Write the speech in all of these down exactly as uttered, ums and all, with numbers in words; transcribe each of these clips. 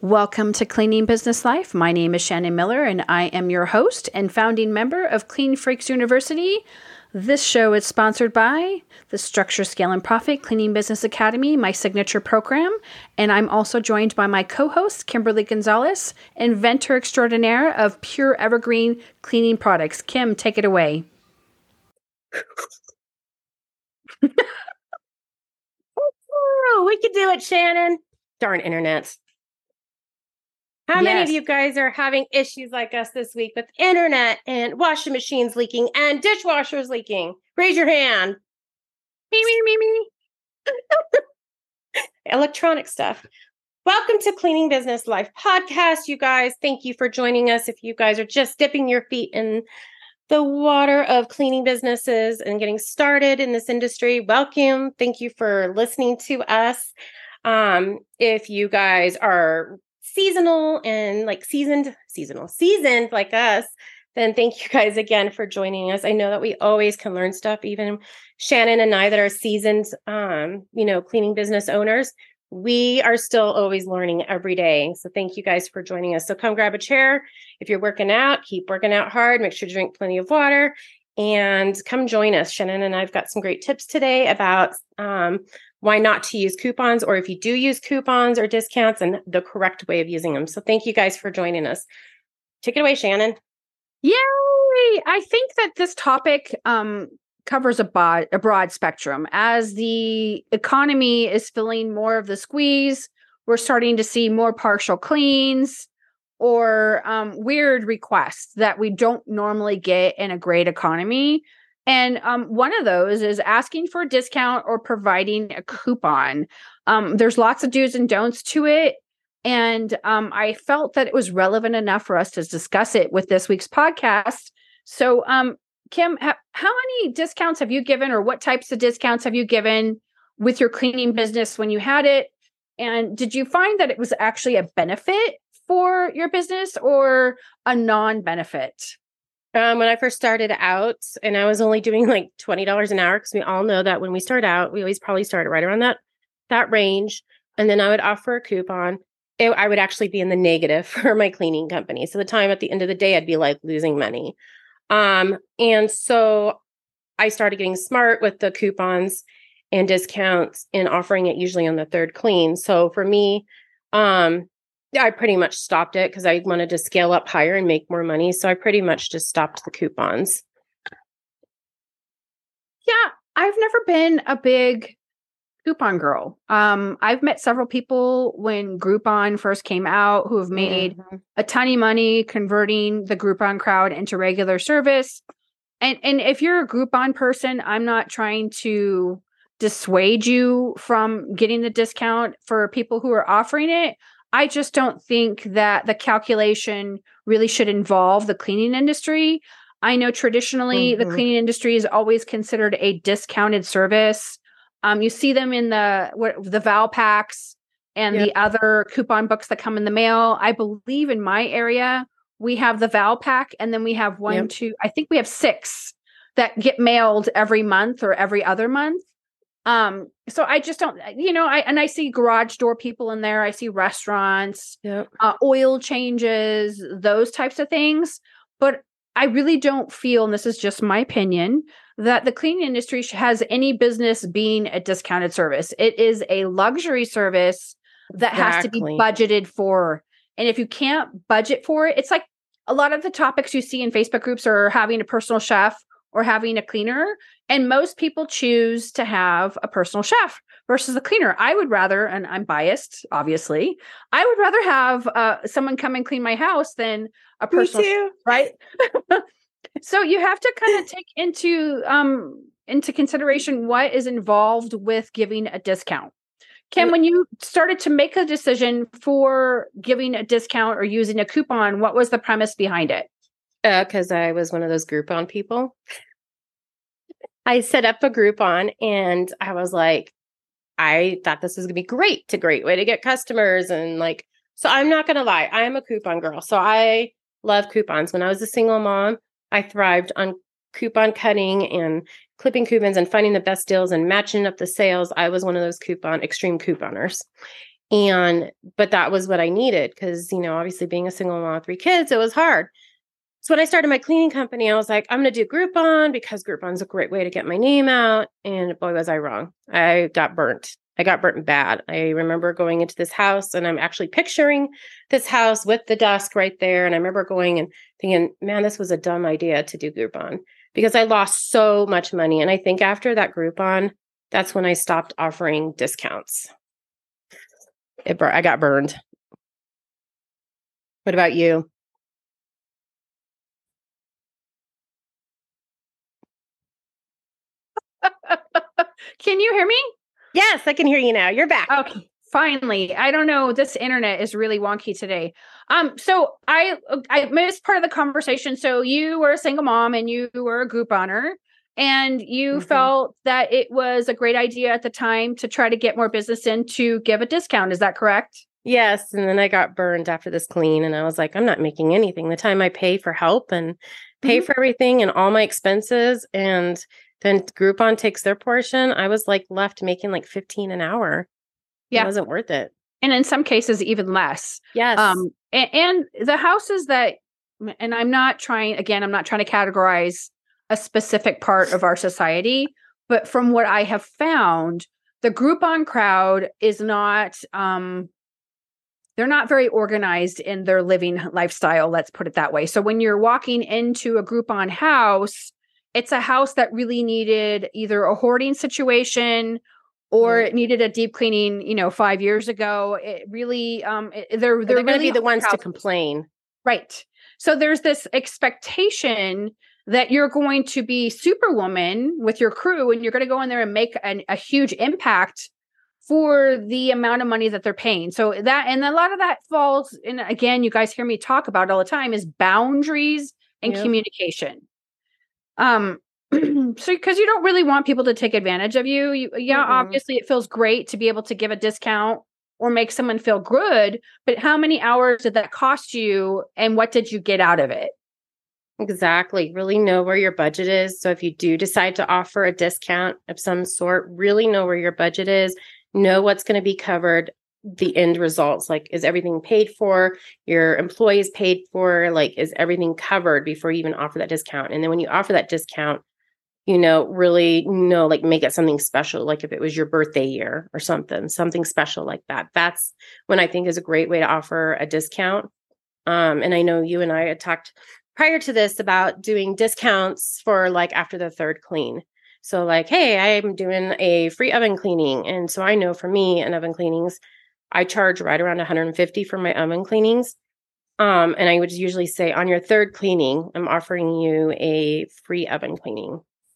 Welcome to Cleaning Business Life. My name is Shannon Miller, and I am your host and founding member of Clean Freaks University. This show is sponsored by the Structure, Scale, and Profit Cleaning Business Academy, my signature program. And I'm also joined by my co-host, Kimberly Gonzalez, inventor extraordinaire of pure evergreen cleaning products. Kim, take it away. Oh, we could do it, Shannon. Darn internet. How Yes. many of you guys are having issues like us this week with internet and washing machines leaking and dishwashers leaking? Raise your hand. Me, me, me, me. Electronic stuff. Welcome to Cleaning Business Life podcast, you guys. Thank you for joining us. If you guys are just dipping your feet in the water of cleaning businesses and getting started in this industry, welcome. Thank you for listening to us. Um, if you guys are seasonal and like seasoned, seasonal, seasoned like us, then thank you guys again for joining us. I know that we always can learn stuff, even Shannon and I that are seasoned, um, you know, cleaning business owners. We are still always learning every day. So thank you guys for joining us. So come grab a chair. If you're working out, keep working out hard. Make sure to drink plenty of water and come join us. Shannon and I've got some great tips today about um, why not to use coupons, or if you do use coupons or discounts, and the correct way of using them. So thank you guys for joining us. Take it away, Shannon. Yay! I think that this topic um, covers a broad, a broad spectrum. As the economy is feeling more of the squeeze, we're starting to see more partial cleans or um, weird requests that we don't normally get in a great economy. And um, one of those is asking for a discount or providing a coupon. Um, there's lots of do's and don'ts to it. And um, I felt that it was relevant enough for us to discuss it with this week's podcast. So, um, Kim, ha- how many discounts have you given, or what types of discounts have you given with your cleaning business when you had it? And did you find that it was actually a benefit for your business or a non-benefit? Um, when I first started out, and I was only doing like twenty dollars an hour, because we all know that when we start out, we always probably start right around that that range. And then I would offer a coupon. It, I would actually be in the negative for my cleaning company. So the time at the end of the day, I'd be like losing money. Um, and so I started getting smart with the coupons and discounts and offering it usually on the third clean. So for me, um, I pretty much stopped it because I wanted to scale up higher and make more money. So I pretty much just stopped the coupons. Yeah, I've never been a big coupon girl. Um, I've met several people when Groupon first came out who have made mm-hmm. a ton of money converting the Groupon crowd into regular service. And and if you're a Groupon person, I'm not trying to dissuade you from getting the discount for people who are offering it. I just don't think that the calculation really should involve the cleaning industry. I know traditionally mm-hmm. the cleaning industry is always considered a discounted service. Um, you see them in the what, the Valpaks and yep. the other coupon books that come in the mail. I believe in my area, we have the Valpak, and then we have one, yep. two, I think we have six that get mailed every month or every other month. Um, so I just don't, you know, I, and I see garage door people in there. I see restaurants, yep. uh, oil changes, those types of things. But I really don't feel, and this is just my opinion, that the cleaning industry has any business being a discounted service. It is a luxury service that exactly. has to be budgeted for. And if you can't budget for it, it's like a lot of the topics you see in Facebook groups are having a personal chef or having a cleaner. And most people choose to have a personal chef versus a cleaner. I would rather, and I'm biased, obviously, I would rather have uh, someone come and clean my house than a personal chef, right? So you have to kind of take into um, into consideration what is involved with giving a discount. Kim, when you started to make a decision for giving a discount or using a coupon, what was the premise behind it? Because uh, I was one of those Groupon people. I set up a Groupon and I was like, I thought this was going to be great. It's a great way to get customers. And like, so I'm not going to lie, I am a coupon girl. So I love coupons. When I was a single mom, I thrived on coupon cutting and clipping coupons and finding the best deals and matching up the sales. I was one of those coupon, extreme couponers. And, but that was what I needed because, you know, obviously being a single mom with three kids, it was hard. So when I started my cleaning company, I was like, I'm going to do Groupon because Groupon's a great way to get my name out. And boy, was I wrong. I got burnt. I got burnt bad. I remember going into this house and I'm actually picturing this house with the desk right there. And I remember going and thinking, man, this was a dumb idea to do Groupon because I lost so much money. And I think after that Groupon, that's when I stopped offering discounts. It bur- I got burned. What about you? Can you hear me? Yes, I can hear you now. You're back. Okay, finally. I don't know. This internet is really wonky today. Um, so I I missed part of the conversation. So you were a single mom and you were a Grouponer, and you mm-hmm. felt that it was a great idea at the time to try to get more business in to give a discount. Is that correct? Yes. And then I got burned after this clean, and I was like, I'm not making anything. The time I pay for help and pay mm-hmm. for everything and all my expenses, and then Groupon takes their portion, I was like left making like fifteen an hour. Yeah. It wasn't worth it. And in some cases, even less. Yes. Um, and, and the houses that, and I'm not trying, again, I'm not trying to categorize a specific part of our society, but from what I have found, the Groupon crowd is not, um, they're not very organized in their living lifestyle. Let's put it that way. So when you're walking into a Groupon house, it's a house that really needed either a hoarding situation or yeah. it needed a deep cleaning, you know, five years ago. It really, um, it, they're, they're, they're really going to be the ones houses. to complain. Right. So there's this expectation that you're going to be Superwoman with your crew and you're going to go in there and make an, a huge impact for the amount of money that they're paying. So that, and a lot of that falls in, again, you guys hear me talk about all the time, is boundaries and yep. communication. Um, so because you don't really want people to take advantage of you. you yeah, mm-hmm. obviously it feels great to be able to give a discount or make someone feel good, but how many hours did that cost you and what did you get out of it? Exactly. Really know where your budget is. So if you do decide to offer a discount of some sort, really know where your budget is, know what's going to be covered, the end results, like is everything paid for, your employees paid for, like is everything covered before you even offer that discount. And then when you offer that discount, you know, really know, like make it something special, like if it was your birthday year or something, something special like that. That's when I think is a great way to offer a discount. Um, and I know you and I had talked prior to this about doing discounts for like after the third clean. So like, hey, I'm doing a free oven cleaning. And so I know for me and oven cleanings, I charge right around one hundred fifty for my oven cleanings. Um, and I would usually say on your third cleaning, I'm offering you a free oven cleaning.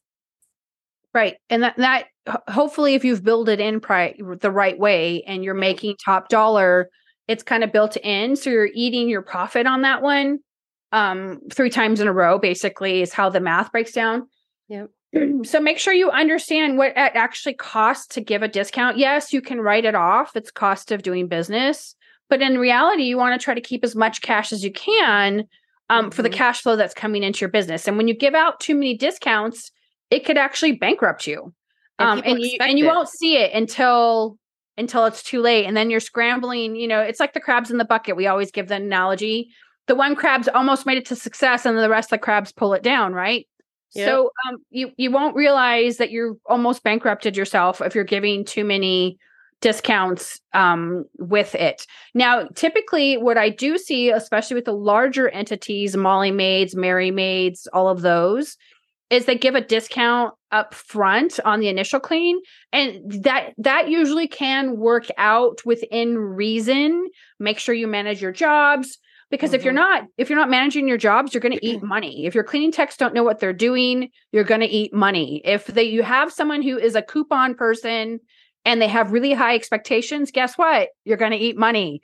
Right. And that, that hopefully if you've built it in pri- the right way and you're making top dollar, it's kind of built in. So you're eating your profit on that one um, three times in a row, basically is how the math breaks down. Yep. So make sure you understand what it actually costs to give a discount. Yes, you can write it off. It's cost of doing business. But in reality, you want to try to keep as much cash as you can um, mm-hmm. for the cash flow that's coming into your business. And when you give out too many discounts, it could actually bankrupt you. Um, and, and, you, and you won't see it until until it's too late. And then you're scrambling. You know, it's like the crabs in the bucket. We always give the analogy. The one crab's almost made it to success and the rest of the crabs pull it down, right? Yep. So um, you, you won't realize that you're almost bankrupted yourself if you're giving too many discounts um, with it. Now, typically what I do see, especially with the larger entities, Molly Maids, Mary Maids, all of those, is they give a discount up front on the initial clean. And that that usually can work out within reason. Make sure you manage your jobs. Because mm-hmm. if you're not, if you're not managing your jobs, you're going to eat money. If your cleaning techs don't know what they're doing, you're going to eat money. If they, you have someone who is a coupon person and they have really high expectations, guess what? You're going to eat money.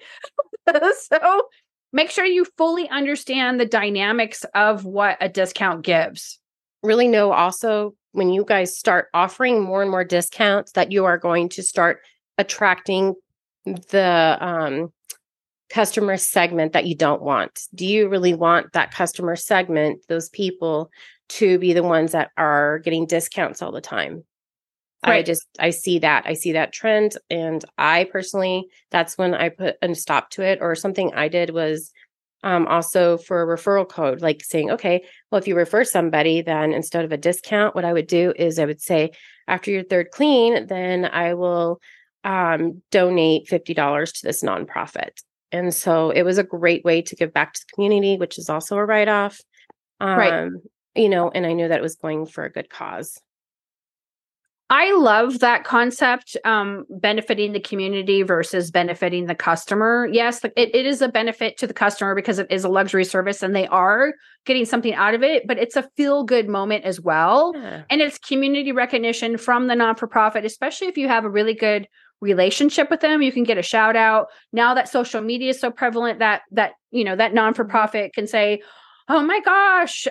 So make sure you fully understand the dynamics of what a discount gives. Really know also when you guys start offering more and more discounts that you are going to start attracting the, um, customer segment that you don't want. Do you really want that customer segment, those people, to be the ones that are getting discounts all the time? Right. I just, I see that. I see that trend. And I personally, that's when I put a stop to it. Or something I did was um, also for a referral code, like saying, okay, well, if you refer somebody, then instead of a discount, what I would do is I would say, after your third clean, then I will um, donate fifty dollars to this nonprofit. And so it was a great way to give back to the community, which is also a write-off. Um, right. You know, and I knew that it was going for a good cause. I love that concept, um, benefiting the community versus benefiting the customer. Yes, it, it is a benefit to the customer because it is a luxury service and they are getting something out of it, but it's a feel-good moment as well. Yeah. And it's community recognition from the non-for-profit, especially if you have a really good relationship with them. You can get a shout out. Now that social media is so prevalent that, that you know, that non-for-profit can say, oh my gosh,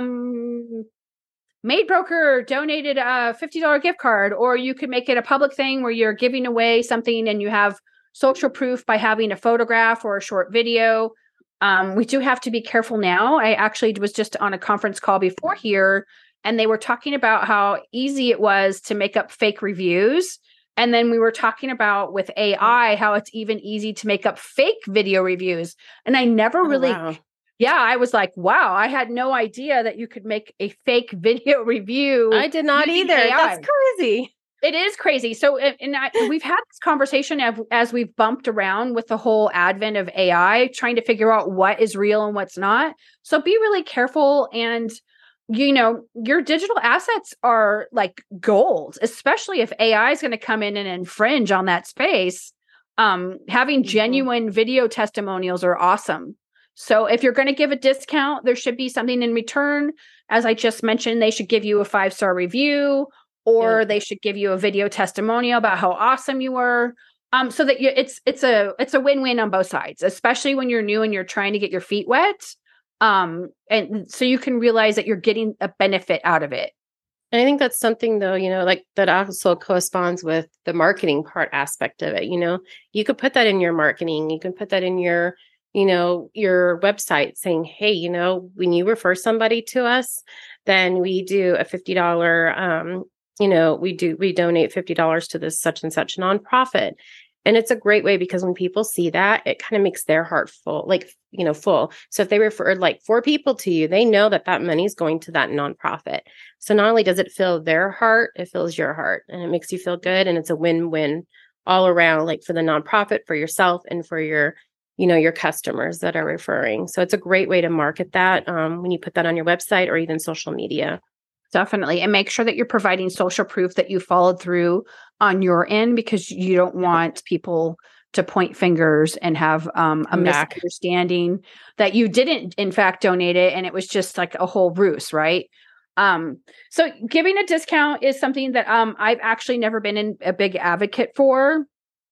um, Maid Broker donated a fifty dollars gift card, or you could make it a public thing where you're giving away something and you have social proof by having a photograph or a short video. Um, we do have to be careful now. I actually was just on a conference call before here, and they were talking about how easy it was to make up fake reviews. And then we were talking about with A I, how it's even easy to make up fake video reviews. And I never really... Oh, wow. Yeah, I was like, wow, I had no idea that you could make a fake video review. I did not either. A I. That's crazy. It is crazy. So, and I, we've had this conversation as, as we've bumped around with the whole advent of A I, trying to figure out what is real and what's not. So be really careful. And, you know, your digital assets are like gold, especially if A I is going to come in and infringe on that space. Um, having genuine mm-hmm. video testimonials are awesome. So if you're going to give a discount, there should be something in return. As I just mentioned, they should give you a five-star review, or yeah. they should give you a video testimonial about how awesome you were. Um, so that you, it's it's a it's a win-win on both sides, especially when you're new and you're trying to get your feet wet. Um, and so you can realize that you're getting a benefit out of it. And I think that's something, though, you know, like that also corresponds with the marketing part aspect of it. You know, you could put that in your marketing. You can put that in your you know, your website saying, hey, you know, when you refer somebody to us, then we do a fifty dollars, um, you know, we do, we donate fifty dollars to this such and such nonprofit. And it's a great way because when people see that, it kind of makes their heart full, like, you know, full. So if they referred like four people to you, they know that that money is going to that nonprofit. So not only does it fill their heart, it fills your heart and it makes you feel good. And it's a win-win all around, like for the nonprofit, for yourself, and for your you know, your customers that are referring. So it's a great way to market that um, when you put that on your website or even social media. Definitely. And make sure that you're providing social proof that you followed through on your end, because you don't want people to point fingers and have um, a back. misunderstanding that you didn't, in fact, donate it. And it was just like a whole ruse, right? Um, so giving a discount is something that um, I've actually never been in a big advocate for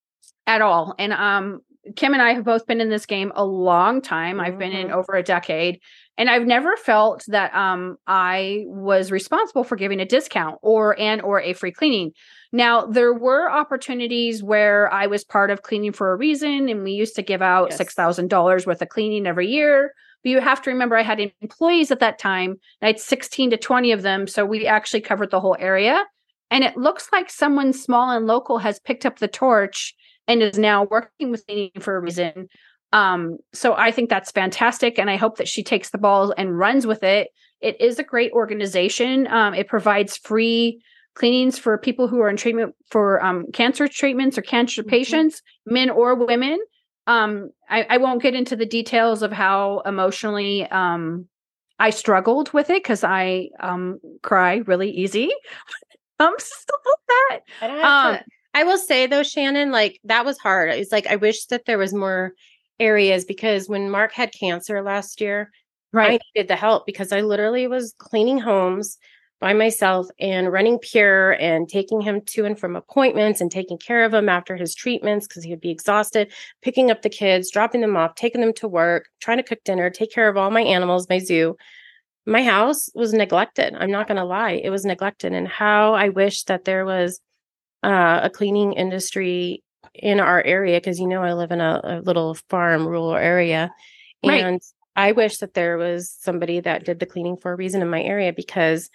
at all. And um, Kim and I have both been in this game a long time. Mm-hmm. I've been in over a decade, and I've never felt that um, I was responsible for giving a discount or and or a free cleaning. Now, there were opportunities where I was part of Cleaning for a Reason, and we used to give out yes. six thousand dollars worth of cleaning every year. But you have to remember, I had employees at that time, and I had sixteen to twenty of them. So we actually covered the whole area. And it looks like someone small and local has picked up the torch and is now working with Cleaning for a Reason. Um, so I think that's fantastic. And I hope that she takes the ball and runs with it. It is a great organization. Um, it provides free cleanings for people who are in treatment for um, cancer treatments or cancer mm-hmm. patients, men or women. Um, I, I won't get into the details of how emotionally um, I struggled with it, because I um, cry really easy. I'm still that. I don't have um, to- I will say though, Shannon, like that was hard. It's like, I wish that there was more areas, because when Mark had cancer last year, right. I needed the help, because I literally was cleaning homes by myself and running Pure and taking him to and from appointments and taking care of him after his treatments, because he would be exhausted, picking up the kids, dropping them off, taking them to work, trying to cook dinner, take care of all my animals, my zoo. My house was neglected. I'm not going to lie. It was neglected. And how I wish that there was Uh, a cleaning industry in our area, because, you know, I live in a, a little farm rural area. And right. I wish that there was somebody that did the Cleaning for a Reason in my area, because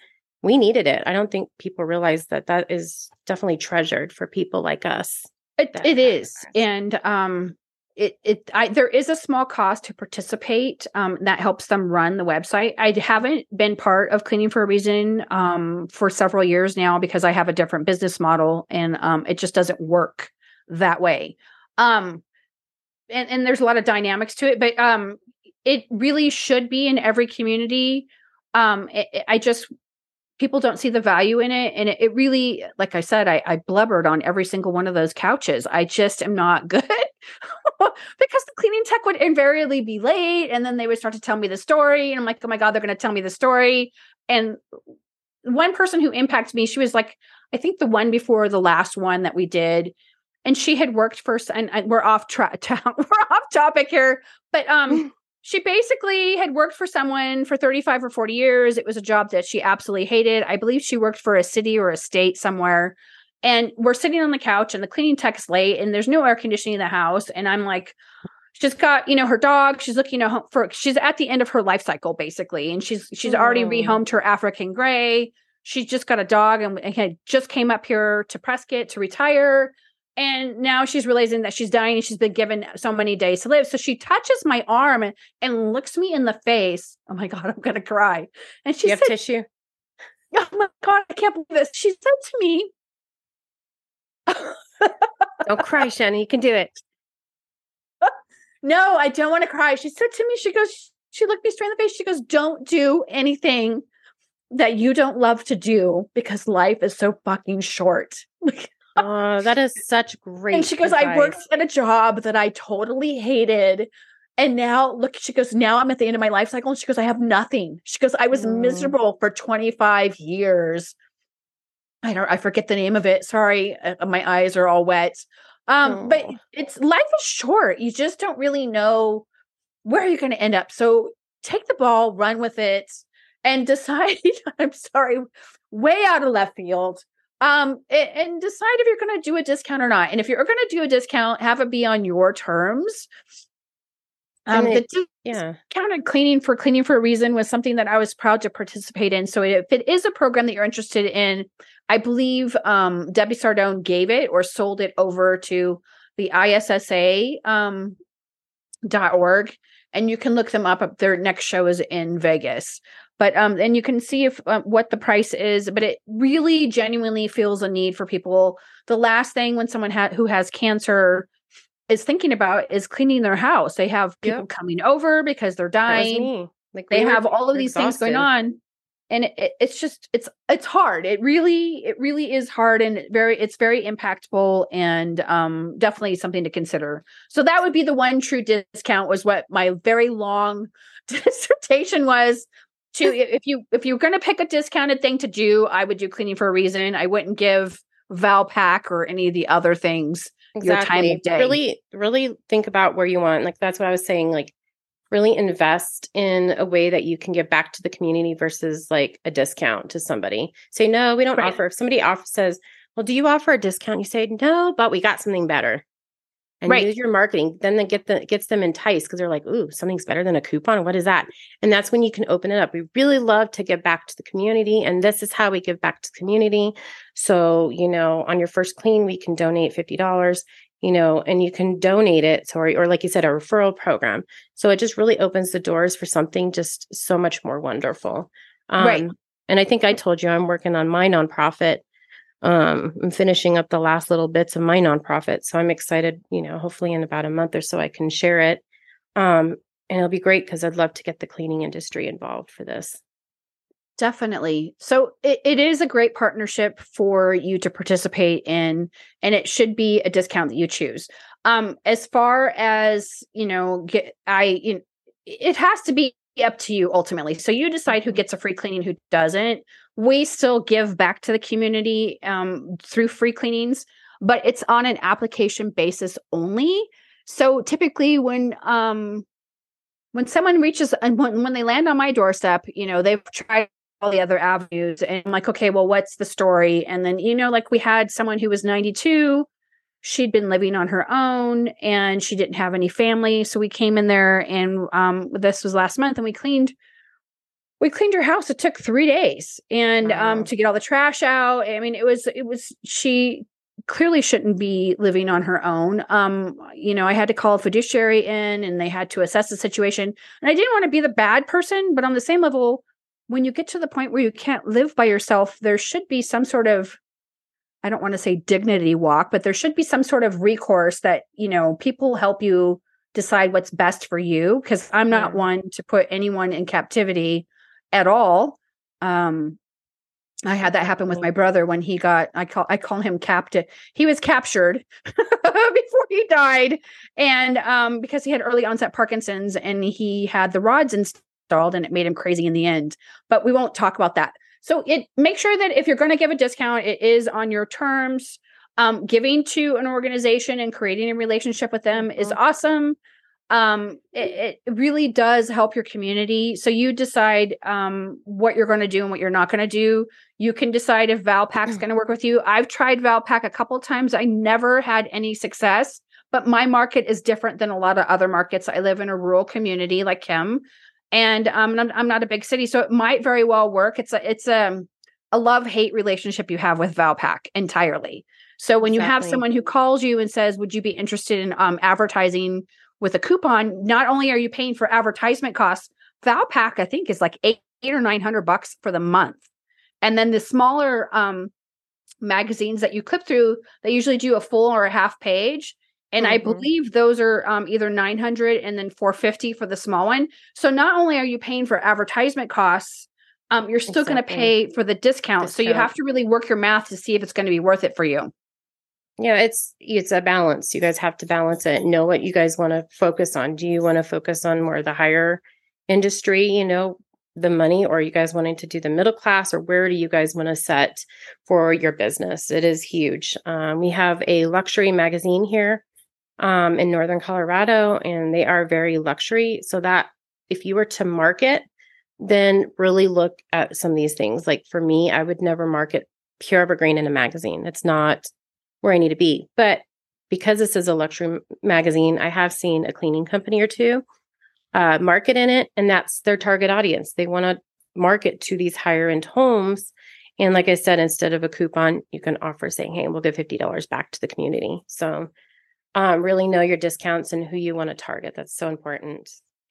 we needed it. I don't think people realize that that is definitely treasured for people like us. It, it is. And um, it, it, I, there is a small cost to participate um, that helps them run the website. I haven't been part of Cleaning for a Reason um, for several years now because I have a different business model and um, it just doesn't work that way. Um, and, and there's a lot of dynamics to it, but um, it really should be in every community. Um, it, it, I just, people don't see the value in it. And it, it really, like I said, I, I blubbered on every single one of those couches. I just am not good because the cleaning tech would invariably be late. And then they would start to tell me the story. And I'm like, oh my God, they're going to tell me the story. And one person who impacted me, she was like, I think the one before the last one that we did. And she had worked for, and, and we're off track, we're off topic here, but um, she basically had worked for someone for thirty-five or forty years. It was a job that she absolutely hated. I believe she worked for a city or a state somewhere. And we're sitting on the couch and the cleaning tech's late and there's no air conditioning in the house. And I'm like, she's got, you know, her dog. She's looking at home for, she's at the end of her life cycle, basically. And she's, she's oh. already rehomed her African gray. She's just got a dog and, and had just came up here to Prescott to retire. And now she's realizing that she's dying and she's been given so many days to live. So she touches my arm and, and looks me in the face. Oh my God, I'm going to cry. And she you said, have tissue? Oh my God, I can't believe this. She said to me, don't cry, Shani. You can do it. No, I don't want to cry. She said to me, she goes, she looked me straight in the face. She goes, don't do anything that you don't love to do because life is so fucking short. Oh, that is such great. And she goes, advice. I worked at a job that I totally hated. And now look, she goes, now I'm at the end of my life cycle. And she goes, I have nothing. She goes, I was mm. miserable for twenty-five years. I don't, I forget the name of it. Sorry. Uh, my eyes are all wet. Um, oh. But it's life is short. You just don't really know where you're going to end up. So take the ball, run with it, and decide, I'm sorry, way out of left field. Um, and, and decide if you're going to do a discount or not. And if you're going to do a discount, have it be on your terms. Um, it, the yeah. discounted cleaning for Cleaning for a Reason was something that I was proud to participate in. So if it is a program that you're interested in, I believe um, Debbie Sardone gave it or sold it over to the I S S A um, dot org. And you can look them up. Their next show is in Vegas. But um, and you can see if uh, what the price is. But it really genuinely feels a need for people. The last thing when someone ha- who has cancer is thinking about is cleaning their house. They have people yep. coming over because they're dying. Like they have all of these exhausted. things going on. And it, it, it's just, it's, it's hard. It really, it really is hard and very, it's very impactful and um, definitely something to consider. So that would be the one true discount was what my very long dissertation was to, if you, if you're going to pick a discounted thing to do, I would do Cleaning for a Reason. I wouldn't give Valpak or any of the other things exactly. your time of day. Really, really think about where you want. Like, that's what I was saying. Like, really invest in a way that you can give back to the community versus like a discount to somebody. Say, no, we don't right. offer. If somebody offers, says, well, do you offer a discount? You say, no, but we got something better. And right. use your marketing. Then they get the gets them enticed because they're like, ooh, something's better than a coupon. What is that? And that's when you can open it up. We really love to give back to the community. And this is how we give back to the community. So, you know, on your first clean, we can donate fifty dollars. You know, and you can donate it, sorry, or like you said, a referral program. So it just really opens the doors for something just so much more wonderful. Um, right. And I think I told you I'm working on my nonprofit. Um, I'm finishing up the last little bits of my nonprofit. So I'm excited, you know, hopefully in about a month or so I can share it. Um, and it'll be great because I'd love to get the cleaning industry involved for this. Definitely. So it, it is a great partnership for you to participate in, and it should be a discount that you choose. Um, as far as, you know, get, I, you know, it has to be up to you ultimately. So you decide who gets a free cleaning, who doesn't. We still give back to the community um, through free cleanings, but it's on an application basis only. So typically when, um, when someone reaches and when, when they land on my doorstep, you know, they've tried all the other avenues and I'm like, okay, well, what's the story? And then, you know, like we had someone who was ninety-two, she'd been living on her own and she didn't have any family. So we came in there and um, this was last month and we cleaned we cleaned her house. It took three days and Wow. um, to get all the trash out. I mean, it was, it was, she clearly shouldn't be living on her own. Um, you know, I had to call a fiduciary in and they had to assess the situation. And I didn't want to be the bad person, but on the same level, when you get to the point where you can't live by yourself, there should be some sort of, I don't want to say dignity walk, but there should be some sort of recourse that, you know, people help you decide what's best for you. Cause I'm not Yeah. one to put anyone in captivity at all. Um, I had that happen with my brother when he got, I call, I call him captive. He was captured before he died. And, um, because he had early onset Parkinson's and he had the rods installed and it made him crazy in the end, but we won't talk about that. So it make sure that if you're going to give a discount, it is on your terms. Um, giving to an organization and creating a relationship with them mm-hmm. is awesome. Um, it, it really does help your community. So you decide um, what you're going to do and what you're not going to do. You can decide if Valpak's going to work with you. I've tried Valpak a couple times. I never had any success, but my market is different than a lot of other markets. I live in a rural community like Kim, and um, I'm, I'm not a big city, so it might very well work. It's a it's a, a love-hate relationship you have with Valpak entirely. So when exactly. you have someone who calls you and says, would you be interested in um, advertising with a coupon? Not only are you paying for advertisement costs, Valpak, I think, is like eight, eight or nine hundred bucks for the month. And then the smaller um, magazines that you clip through, they usually do a full or a half page. And mm-hmm. I believe those are um, either nine hundred and then four fifty for the small one. So not only are you paying for advertisement costs, um, you're still exactly. going to pay for the discount. discount. So you have to really work your math to see if it's going to be worth it for you. Yeah, it's it's a balance. You guys have to balance it. Know what you guys want to focus on. Do you want to focus on more the higher industry, you know, the money, or are you guys wanting to do the middle class, or where do you guys want to set for your business? It is huge. Um, we have a luxury magazine here um, in Northern Colorado, and they are very luxury. So that if you were to market, then really look at some of these things. Like for me, I would never market Pure Evergreen in a magazine. It's not where I need to be. But because this is a luxury magazine, I have seen a cleaning company or two uh, market in it, and that's their target audience. They want to market to these higher end homes. And like I said, instead of a coupon, you can offer saying, hey, we'll give fifty dollars back to the community. So um, really know your discounts and who you want to target. That's so important.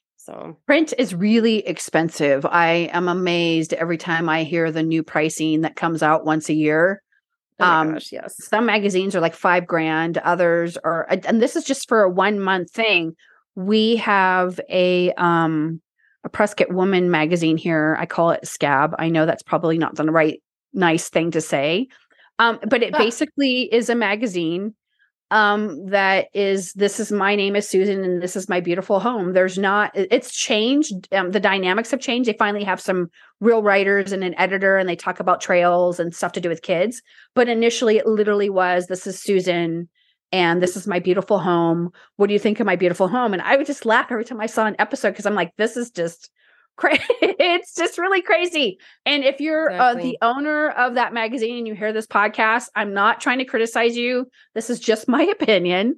So print is really expensive. I am amazed every time I hear the new pricing that comes out once a year. Oh my um, gosh, yes. Some magazines are like five grand, others are, and this is just for a one month thing. We have a, um, a Prescott Woman magazine here. I call it Scab. I know that's probably not the right, nice thing to say. Um, but it ah. basically is a magazine, um, that is, this is, my name is Susan and this is my beautiful home. There's not, it's changed. Um, the dynamics have changed. They finally have some real writers and an editor, and they talk about trails and stuff to do with kids. But initially it literally was, this is Susan and this is my beautiful home. What do you think of my beautiful home? And I would just laugh every time I saw an episode, because I'm like, this is just crazy. It's just really crazy. And if you're exactly. uh, the owner of that magazine and you hear this podcast, I'm not trying to criticize you. This is just my opinion.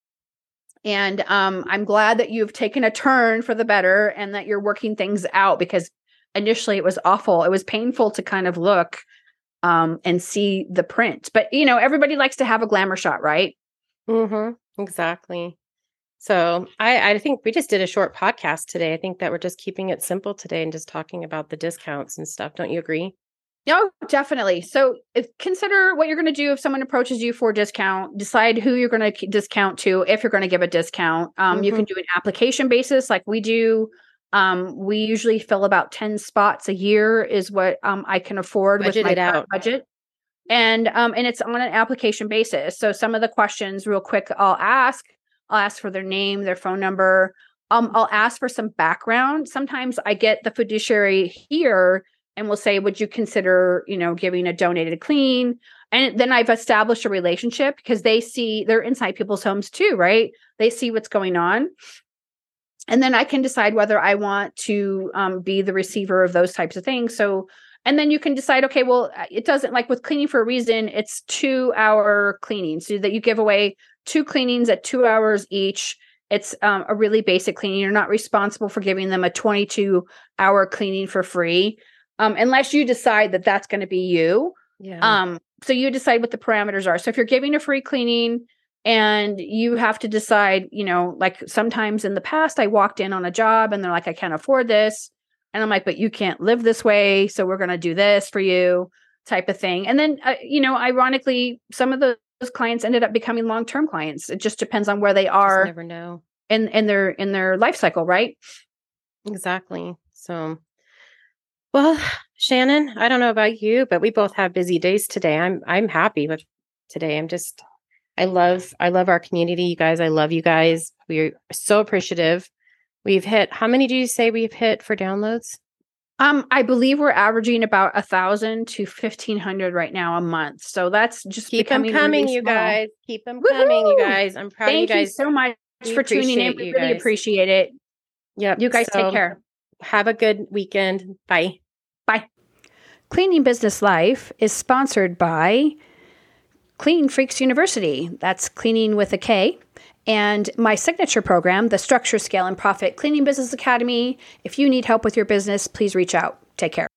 And um, I'm glad that you've taken a turn for the better and that you're working things out, because initially it was awful. It was painful to kind of look um, and see the print. But, you know, everybody likes to have a glamour shot, right? Mm-hmm. Exactly. So I, I think we just did a short podcast today. I think that we're just keeping it simple today and just talking about the discounts and stuff. Don't you agree? No, definitely. So if, consider what you're going to do if someone approaches you for a discount. Decide who you're going to discount to, if you're going to give a discount. Um, mm-hmm. You can do an application basis like we do. Um, we usually fill about ten spots a year is what um, I can afford Budget with my it out. budget. And um, and it's on an application basis. So some of the questions real quick I'll ask. I'll ask for their name, their phone number. Um, I'll ask for some background. Sometimes I get the fiduciary here and will say, would you consider, you know, giving a donated clean? And then I've established a relationship, because they see, they're inside people's homes too, right? They see what's going on. And then I can decide whether I want to um, be the receiver of those types of things. So, and then you can decide, okay, well, it doesn't, like with Cleaning for a Reason, it's two hour cleaning, so that you give away two cleanings at two hours each. It's um, a really basic cleaning. You're not responsible for giving them a twenty-two hour cleaning for free, um, unless you decide that that's going to be you. Yeah. Um, so you decide what the parameters are. So if you're giving a free cleaning and you have to decide, you know, like sometimes in the past, I walked in on a job and they're like, I can't afford this. And I'm like, but you can't live this way. So we're going to do this for you type of thing. And then, uh, you know, ironically, some of those clients ended up becoming long-term clients. It just depends on where they are. Just never know. In, in their, in their life cycle. Right. Exactly. So, well, Shannon, I don't know about you, but we both have busy days today. I'm, I'm happy with today. I'm just, I love, I love our community, you guys. I love you guys. We're so appreciative. We've hit, how many do you say we've hit for downloads? Um, I believe we're averaging about a thousand to fifteen hundred right now a month. So that's just keep them coming, really you guys. Keep them Woo-hoo! Coming, you guys. I'm proud Thank of you guys. You so much we for tuning in. We really guys. appreciate it. Yep. You guys so, take care. Have a good weekend. Bye. Bye. Cleaning Business Life is sponsored by Clean Freaks University. That's cleaning with a K. And my signature program, the Structure, Scale, and Profit Cleaning Business Academy. If you need help with your business, please reach out. Take care.